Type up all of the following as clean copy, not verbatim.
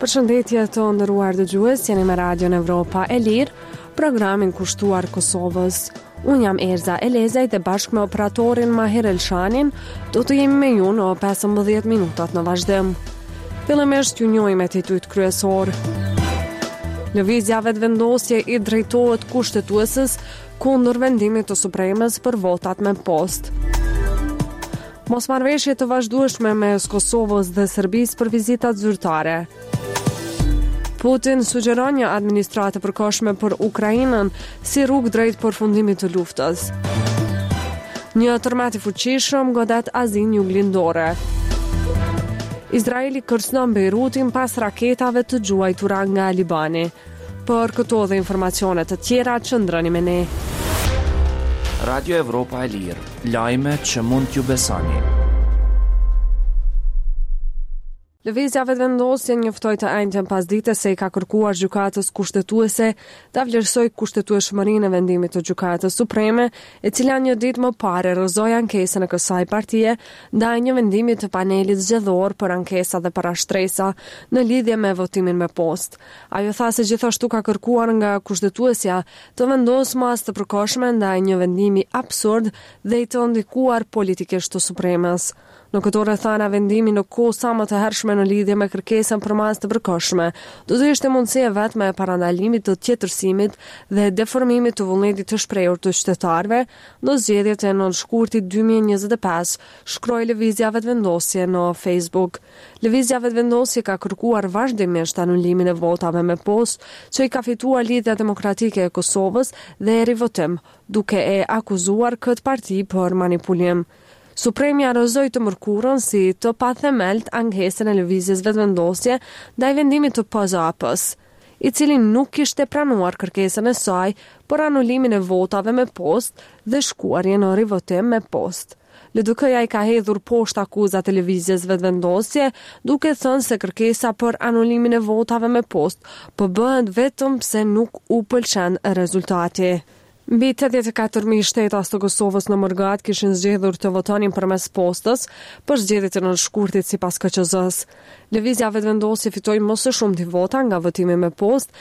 Përshëndetje të nderuar dëgjues, jeni me Radion Evropa e Lirë, programin kushtuar Kosovës. Unë jam Erza Elezaj dhe bashkë me operatorin Mahir Elshanin do të jemi me ju në 15 minutat në vazhdim. Fillimisht ju njohim titujt kryesor. Lëvizja vetëvendosje i drejtohet kushtetuesës kundër vendimit të Supremës për votat me post. Mosmarrëveshje të vazhdueshme mes Kosovës dhe Serbisë për vizitat zyrtare. Putin sugjeron një administratë e përkohshme për Ukrainën si rrugë drejt përfundimit të luftës. Një tërmet i fuqishëm godet Azinë Juglindore. Izraeli kërcënon Beirutin pas raketave të gjuajtura nga Libani. Për këto dhe informacione të tjera, qëndroni me ne. Radio Evropa e Lirë, lajme që mund t'ju besoni. Lëvizja vetëvendosje njoftoi të njëjtën pasdite se i ka kërkuar gjykatës kushtetuese ta vlerësoj kushtetueshmërinë e vendimit të gjykatës supreme, e cila një ditë më parë rrëzoi ankesën e kësaj partie ndaj një vendimi të panelit zgjedhor për ankesa dhe parashtresa në lidhje me votimin me postë. Ajo tha se gjithashtu ka kërkuar nga kushtetuesja të vendosë mas të përkohshme ndaj një vendimi absurd dhe i të ndikuar politikisht të Supremës. Në këto rrethana vendimi në kohë sa më të hershme në lidhje me kërkesën për mas të përkohshme, do të ishte mundësi e vetme e parandalimit të tjetërsimit dhe deformimit të vullnetit të shprehur të qytetarëve në zgjedhjet e 9 shkurtit 2025, shkroi lëvizja vetëvendosje në Facebook. Lëvizja vetëvendosje ka kërkuar vazhdimisht anulimin e votave me postë që i ka fituar Lidhja Demokratike e Kosovës dhe e rivotim, duke e akuzuar këtë parti për manipulim. Supremja rrëzoi të mërkurën si të pathemelt ankesën e lëvizjes vetëvendosje ndaj vendimit të PZAP-s, i cili nuk kishte pranuar kërkesën e saj për anulimin e votave me postë dhe shkuarje në rivotim me postë. LDK-ja i ka hedhur poshtë akuzat e lëvizjes vetëvendosje, duke thënë se kërkesa për anulimin e votave me postë po bëhet vetëm pse nuk u pëlqen rezultati. Mbi 84.000 shtetas të Kosovës në Mërgat kishin zgjedhur të votonin përmes postës për zgjedhjet e 9 shkurtit sipas KQZ-s. Lëvizja vetëvendosje fitoi më së shumti vota nga votimi me postë,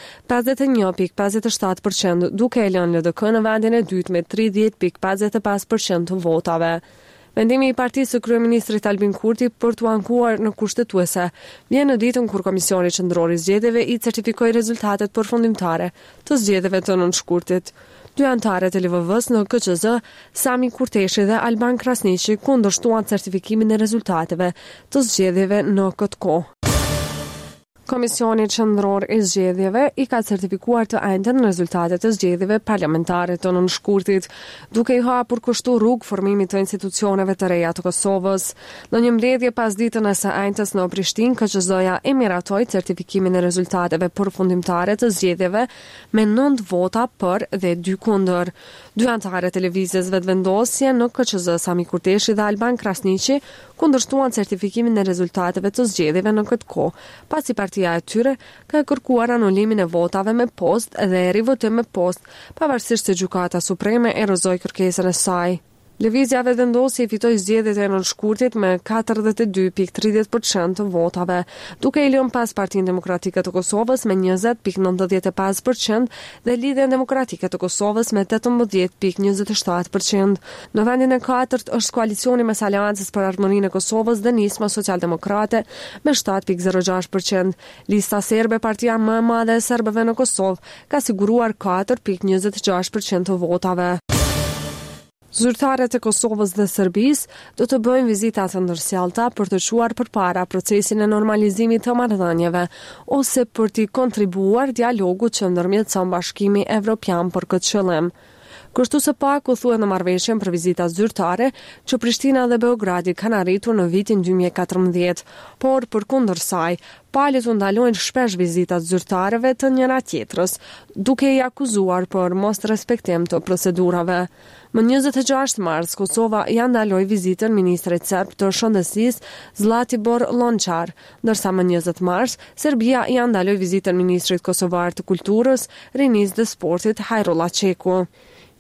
51.57%, duke e lënë LDK në vendin e dytë me 30.55% të votave. Vendimi i partisë së kryeministrit Albin Kurti për t'u ankuar në kushtetuese vjen në ditën kur Komisioni Qendror i Zgjedhjeve i certifikoi rezultatet përfundimtare të zgjedhjeve të 9 shkurtit. Dy antarët e LVV-s në KQZ, Sami Kurteshi dhe Alban Krasniqi, kundërshtuan certifikimin e rezultateve të zgjedhjeve në këtë kohë. Komisioni Qendror i Zgjedhjeve i ka certifikuar të njëjtën rezultatet të zgjedhjeve parlamentare të 9 shkurtit, duke i hapur kështu rrugë formimit të institucioneve të reja të Kosovës. Në një mbledhje pas ditën e së njëjtës në Prishtinë, KQZ-ja e miratoi certifikimin e rezultateve përfundimtare të zgjedhjeve me 9 vota për dhe 2 kundër. Dy antarët e lëvizjes vetëvendosje në KQZ, Sami Kurteshi dhe Alban Krasniqi, kundërshtuan certifikimin e rezultateve të zgjedhjeve në këtë kohë, pasi partia e tyre ka kërkuar anulimin e votave me postë dhe rivotim me postë, pavarësisht se Gjykata Supreme e rrëzoi kërkesën e saj. Lëvizja vetëvendosje fitoi zgjedhjet e 9 shkurtit me 42.30% të votave, duke i lënë pas Partinë Demokratike të Kosovës me 20.95% dhe Lidhjen Demokratike të Kosovës me 18.27%. Në vendin e katërt është koalicioni mes Aleancës për Harmoninë e Kosovës dhe Nisma Socialdemokrate me 7.06%. Lista serbe, partia më e madhe e serbëve në Kosovë, ka siguruar 4.26% të votave. Zyrtarët e Kosovës dhe Serbisë do të bëjnë vizita të ndërsjellta për të çuar përpara procesin e normalizimit të marrëdhënieve ose për të kontribuar dialogut që ndërmjetëson Bashkimi Evropian për këtë qëllim. Kështu së pak u thuhet në marrëveshjen për vizita zyrtare që Prishtina dhe Beogradi kanë arritur në vitin 2014, por përkundër saj, palët u ndalojnë shpesh vizitat zyrtareve të njëra tjetrës, duke i akuzuar për mos respektim të procedurave. Më 26 mars, Kosova ja ndaloi vizitën ministrit serb të shëndetësisë Zlatibor Lončar, ndërsa më 20 mars, Serbia ja ndaloi vizitën ministrit kosovar të kulturës, rinisë dhe sportit Hajrullah Çeku.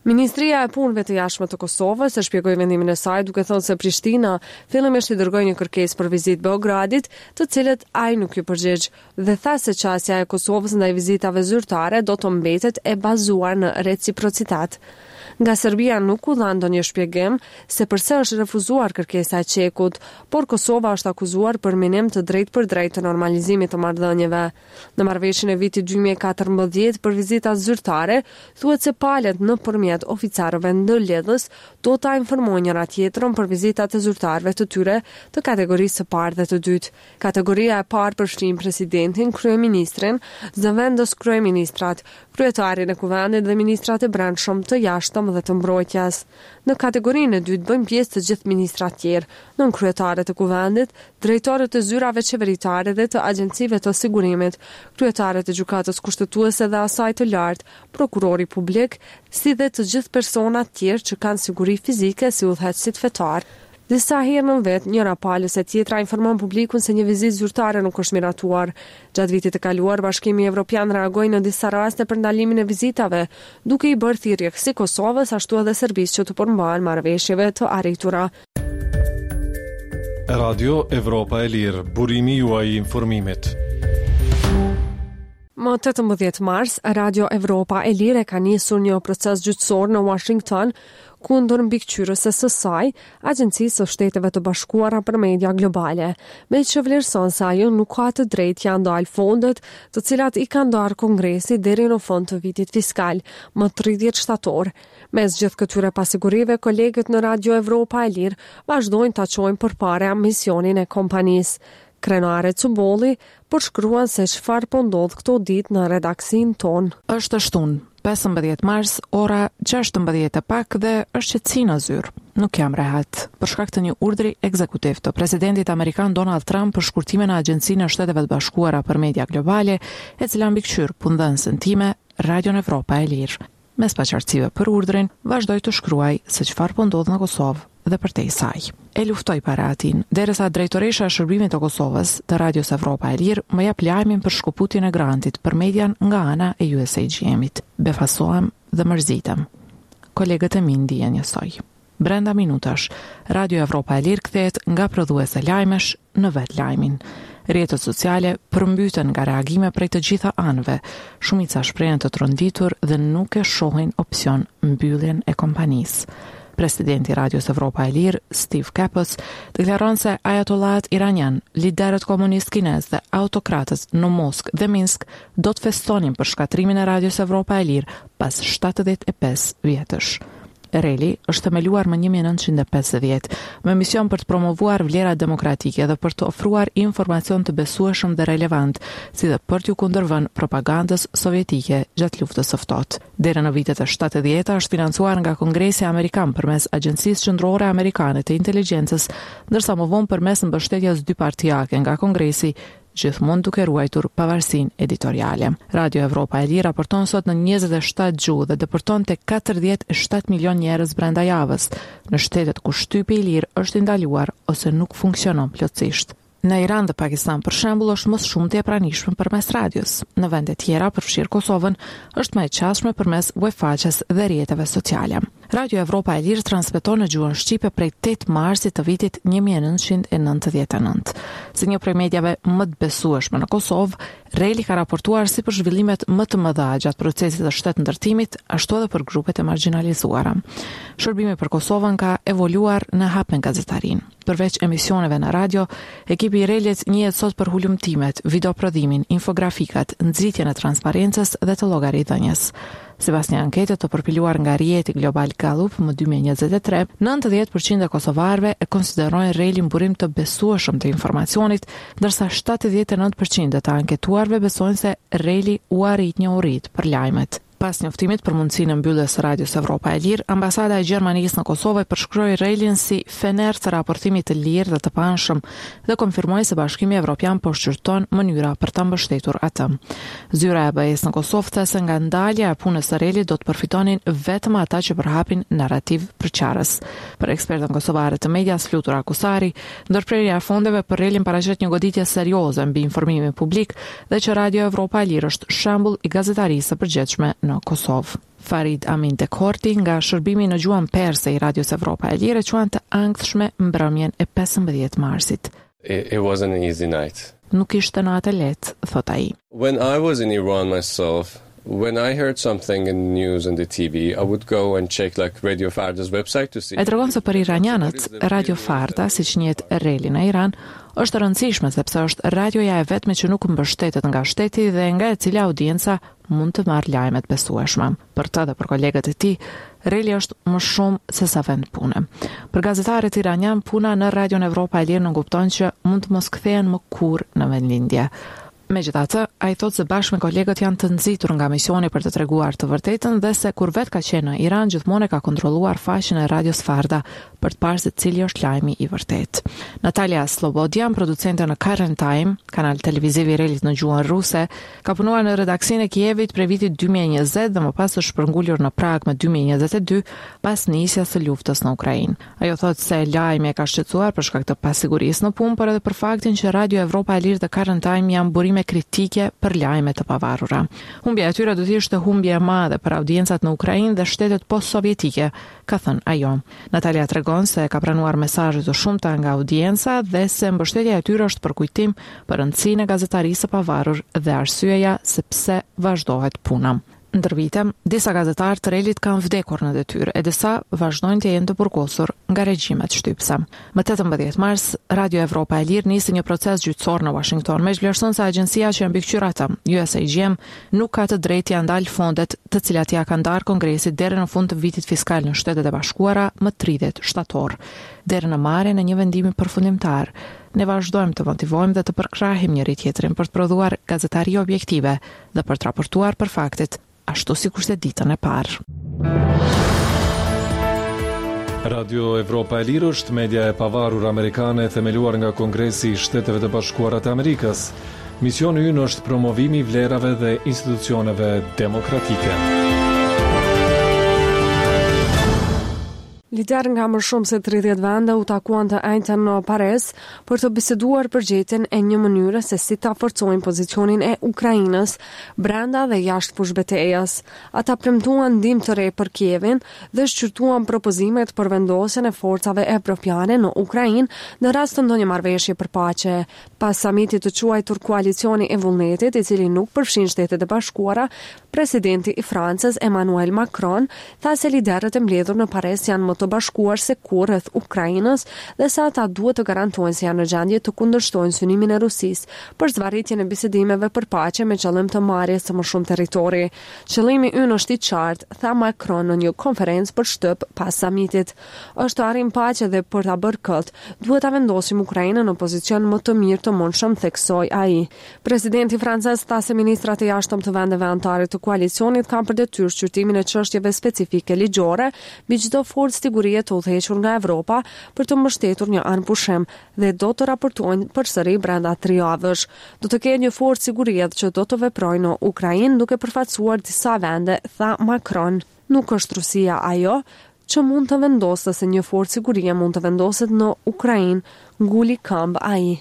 Ministria e punëve të jashtme të Kosovës e shpjegoi vendimin e saj duke thënë se Prishtina fillimisht I dërgoi një kërkesë për vizitë Beogradit, të cilët ai nuk I përgjigj, dhe tha se çësia e Kosovës ndaj vizitave zyrtare do të mbetet e bazuar në reciprocitet. Nga Serbia nuk u dha ndonjë shpjegim se pse është refuzuar kërkesa e Çekut, por Kosova është akuzuar për minim të drejtë për drejtë të normalizimit të marrëdhënieve. Në marrëveshjen e vitit 2014 për vizita zyrtare, thuhet se palët nëpërmjet oficerëve ndërlidhës do ta informojnë njëra tjetrën për vizitat e zyrtarëve të tyre të kategorisë së parë dhe të dytë. Kategoria e parë përfshin presidentin, kryeministrin, zëvendës kryeministrat, kryetarin e kuvendit dhe ministrat e brendshëm, të jashtëm dhe të mbrojtjes. Në kategorinë e dytë bëjnë pjesë të gjithë ministrat tjerë, nën kryetaret e kuvendit, drejtorët e zyrave qeveritare dhe të agjencive të sigurimit, kryetaret e gjykatës kushtetuese dhe asaj të lartë, prokurori publik, si dhe të gjithë personat tjerë që kanë siguri fizike si udhëheqësit fetar. Disa herë në vet, njëra palës e tjetra informon publikun se një vizitë zyrtare nuk është miratuar. Gjatë vitit të kaluar, Bashkimi Evropian reagoi në disa raste për ndalimin e vizitave, duke I bërë thirrje si Kosovës ashtu edhe Serbisë që të përmbahen marrëveshjeve të arritura. Radio Evropa e Lirë, burimi juaj I informimit. Më 18 mars, Radio Evropa e Lirë ka nisur një proces gjyqësor në Washington kundër mbikëqyrëses së saj, Agjencisë së Shteteve të Bashkuara për Media Globale, me që vlerëson se ajo nuk ka të drejtë ja ndalë fondet, të cilat I ka ndarë Kongresi deri në fund të vitit fiskal, më 30 shtator. Mes gjithë këtyre pasigurive, kolegët në Radio Evropa e Lirë vazhdojnë ta çojnë përpara misionin e kompanisë. Krenare Cubolli përshkruan se çfarë po ndodh këto ditë në redaksin ton. Është shtunë, 15 mars, ora 16 e pak dhe është qetësi në zyrë. Nuk jam rehat. Për shkak të një urdhri ekzekutiv të presidentit amerikan Donald Trump për shkurtimin e Agjencinë e Shteteve të Bashkuara për Media Globale, e cila mbikëqyr punëdhënësin time, Radio Evropa e Lirë. Mes paqartësive për urdhrin, vazhdoi të shkruaj se çfarë po ndodh në Kosovë dhe përtej saj. E luftoj para atin, derisa drejtoresha e shërbimit të Kosovës të Radios Evropa e Lirë më jap lajmin për shkëputjen e grantit për median nga ana e USAGM-it. Befasohem dhe mërzitem. Kolegët e mi ndihen njësoj. Brenda minutash, Radio Evropa e Lirë kthehet nga prodhuese lajmesh në vet lajmin. Rrjetet sociale përmbyten nga reagime prej të gjitha anëve, shumica shprehen të tronditur dhe nuk e shohin opsion mbylljen e kompanisë. Presidenti Radios Evropa e Lirë, Steve Kapos, deklaron se ajatollat iranian, liderët komunist kinez dhe autokratët në Moskë dhe Minsk do të festonin për shkatrimin e Radios Evropa e Lirë pas 75 vjetësh. Reli është themeluar më 1950 me mision për të promovuar vlerat demokratike dhe për të ofruar informacion të besueshëm dhe relevant, si dhe për t'ju kundërvënë propagandës sovjetike gjatë luftës së ftohtë. Deri në vitet e 70-ta është financuar nga Kongresi Amerikan përmes Agjencisë Qendrore Amerikane të Inteligjencës, ndërsa më vonë përmes mbështetjes dypartijake nga Kongresi, gjithmonë duke ruajtur pavarësinë editoriale. Radio Evropa e Lirë raporton sot në 27 gjuhë dhe dëpërton tek 47 milion njerëz brenda javës, në shtetet ku shtypi I lirë është I ndaluar ose nuk funksionon plotësisht. Në Iran dhe Pakistan, për shembull, është më shumti e pranishme përmes radios. Në vende tjera, përfshirë Kosovën, është më e qasshme përmes webfaqes dhe rrjeteve sociale. Radio Evropa e Lirë transmeton në gjuhën shqipe prej 8 marsit të vitit 1999. Si një prej medjave më të besueshme në Kosovë, Reli ka raportuar si për zhvillimet më të mëdha gjatë procesit të shtetëndërtimit, ashtu edhe për grupet e marginalizuara. Shërbimi për Kosovën ka evoluar në hap me gazetarin. Përveç emisioneve në radio, ekipi I Relit njihet sot për hulumtimet, videoprodhimin, infografikat, nxitjen e transparencës dhe të llogaridhënies. Sipas një ankete të përpiluar nga rrjeti Global Gallup më 2023, 90% e kosovarëve e konsiderojnë Relin burim të besueshëm të informacionit, ndërsa 79% të anketuarve besojnë se Reli u arrit njohurit për lajmet. Pas njoftimit për mundësinë e mbylljes së Radios Evropa e Lirë, ambasada e Gjermanisë në Kosovë përshkroi Relin si fener të raportimit të lirë dhe të panshëm dhe konfirmoi se Bashkimi Evropian po shqyrton mënyra për ta mbështetur atë. Zyra e BE-s në Kosovë tha se nga ndalja e punës së Relit do të përfitonin vetëm ata që përhapin narrativ përqarës. Për ekspertën kosovare të medias Flutura Kusari, ndërprerja e fondeve për Relin paraqet një goditje serioze mbi informimin publik dhe që Radio Evropa e Lirë është shembull I gazetarisë së përgjithshme në në Kosovë. Farid Amin Dekorti nga shërbimi në gjuhën perse I Radios Evropa e Lirë quan të angthshme mbrëmjen e 15 marsit. It wasn't an easy night. Nuk ishte natë e lehtë, thot ai. When I was in Iran myself, when I heard something in the news and the TV, I would go and check like Radio Farda's website to see. E tregon se për iranianët, Radio Farda, siç njihet reli në Iran, është e rëndësishme sepse është radioja e vetme që nuk mbështetet nga shteti dhe nga e cila audienca mund të marrë lajmet besueshme. Për ta dhe për kolegët e tij, reli është më shumë se sa vend pune. Për gazetarët iranian, puna në Radion Evropa e Lirë nënkupton që mund të mos kthehen më kurrë në vendlindje. Megjithatë, ai thotë se bashkë me kolegët janë të nxitur nga misioni për të treguar të vërtetën dhe se kur vet ka qenë në Iran gjithmonë ka kontrolluar faqen e Radios Farda për të parë se cili është lajmi I vërtetë. Natalia Slobodian, producente në Current Time, kanal televiziv I relit në gjuhën ruse, ka punuar në redaksinë e Kievit prej vitit 2020 dhe më pas është shpërngulur në Prag më 2022 pas nisjes së luftës në Ukrainë. Ajo thotë se lajmi e ka shqetësuar për shkak të pasigurisë në punë, por edhe për faktin që Radio Evropa e Lirë dhe Current Time janë burime kritike për lajme të pavarura. Humbja e tyre do të ishte humbje e madhe për audiencat në Ukrainë dhe shtetet post-sovjetike, ka thënë ajo. Natalia tregon se ka pranuar mesazhe të shumta nga audienca dhe se mbështetja e tyre është për kujtim për rëndësinë e gazetarisë së pavarur dhe arsyeja se pse vazhdohet puna. Ndër vite, disa gazetarë të relit kanë vdekur në detyrë, e disa vazhdojnë të jenë të burgosur nga regjimet shtypse. Më 18 mars, Radio Evropa e Lirë nisi një proces gjyqësor në Washington, me vlerëson se agjencia që mbikëqyr ata, USAGM, nuk ka të drejtë ja ndal fondet të cilat ja kanë ndarë Kongresit deri në fund të vitit fiskal në Shtetet e Bashkuara më 30 shtator, deri në marrjen e një vendimi përfundimtar. Ne vazhdojmë të motivojmë dhe të përkrahim njëri tjetrin për të prodhuar gazetari objektive dhe për të raportuar për faktet ashtu sikur se ditën e parë. Radio Evropa e Lirë është media e pavarur amerikane themeluar nga Kongresi I Shteteve të Bashkuara të Amerikës. Misioni ynë është promovimi I vlerave dhe institucioneve demokratike. Lider nga më shumë se 30 vende u takuan të njëjtën në Paris për të biseduar për gjetjen e një mënyre se si ta forcojnë pozicionin e Ukrainës brenda dhe jashtë fushbetejës. Ata premtuan ndihmë të re për Kievin dhe shqyrtuan propozimet për vendosjen e forcave evropiane në Ukrainë në rast të ndonjë marrëveshje për paqe. Pas samitit të quajtur koalicioni I vullnetit, I cili nuk përfshin Shtetet e Bashkuara, presidenti I Francës Emmanuel Macron tha se liderët e mbledhur në Paris janë më të bashkuar se kur rreth Ukrainës dhe se ata duhet të garantojnë se janë në gjendje të kundërshtojnë synimin e Rusisë për zvarritjen e bisedimeve për paqe me qëllim të marrjes së më shumë territori. Qëllimi ynë është I qartë, tha Macron në një konferencë për shtëp pas samitit. Është të arrijmë paqe dhe për ta bërë këtë, duhet ta vendosim Ukrainën në pozicion më të mirë të mundshëm, theksoi ai. Presidenti francez tha se ministrat e jashtëm të vendeve anëtare të koalicionit kanë për detyrë shqyrtimin e çështjeve specifike ligjore mbi çdo forcë sigurie të udhëhequr nga Evropa për të mbështetur një anë pushim dhe do të raportojnë përsëri brenda 3 javësh. Do të ketë një forcë sigurie që do të veprojë në Ukrainë duke përfaqësuar disa vende, tha Macron. Nuk është Rusia ajo që mund të vendosë se një forcë sigurie mund të vendoset në Ukrainë, nguli këmbë ai.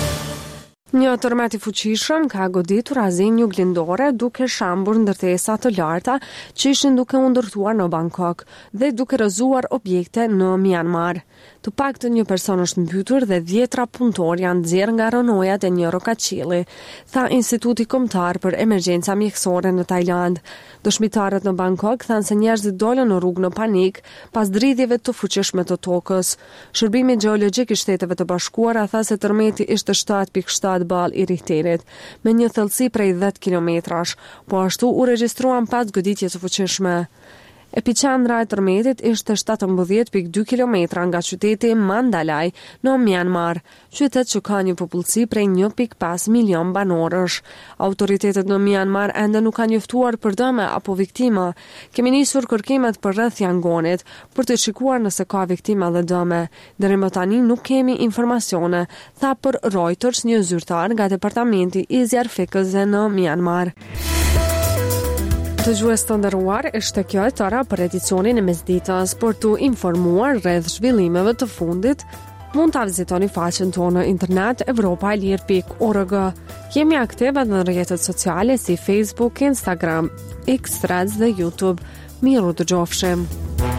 Një tërmet I fuqishëm ka goditur Azinë Juglindore duke shambur ndërtesa të larta që ishin duke u ndërtuar në Bangkok dhe duke rrëzuar objekte në Myanmar. Të paktën një person është mbytur dhe 10 punëtor janë nxjerrë nga rënojat e një rokaqilli, tha Instituti Kombëtar për Emergjenca Mjekësore në Tajland. Dëshmitarët në Bangkok thanë se njerëzit dolën në rrugë në panik pas dridhjeve të fuqishme të tokës. Shërbimi gjeologjik I Shteteve të Bashkuara tha se tërmeti ishte 7.7 ball I Richterit, me një thellësi prej 10 kilometrash, po ashtu u regjistruan 5 goditje të fuqishme. Epicendra e tërmetit ishte 17.2 kilometra nga qyteti Mandalay në Myanmar, qytet që ka një popullsi prej 1.5 milion banorësh. Autoritetet në Myanmar ende nuk kanë njoftuar për dëme apo viktima. Kemi nisur kërkimet për rreth Yangonit për të shikuar nëse ka viktima dhe dëme. Deri më tani nuk kemi informacione, tha për Reuters një zyrtar nga departamenti I zjarfikësve në Myanmar. Të gjues të nderuar, ishte kjo e tëra për edicionin e mesditës, për të informuar rreth zhvillimeve të fundit, mund ta vizitoni faqen tonë në internet evropailir.org. Jemi aktive në rrjetet sociale si Facebook, Instagram, X, Threads dhe YouTube. Miru dëgjofshim.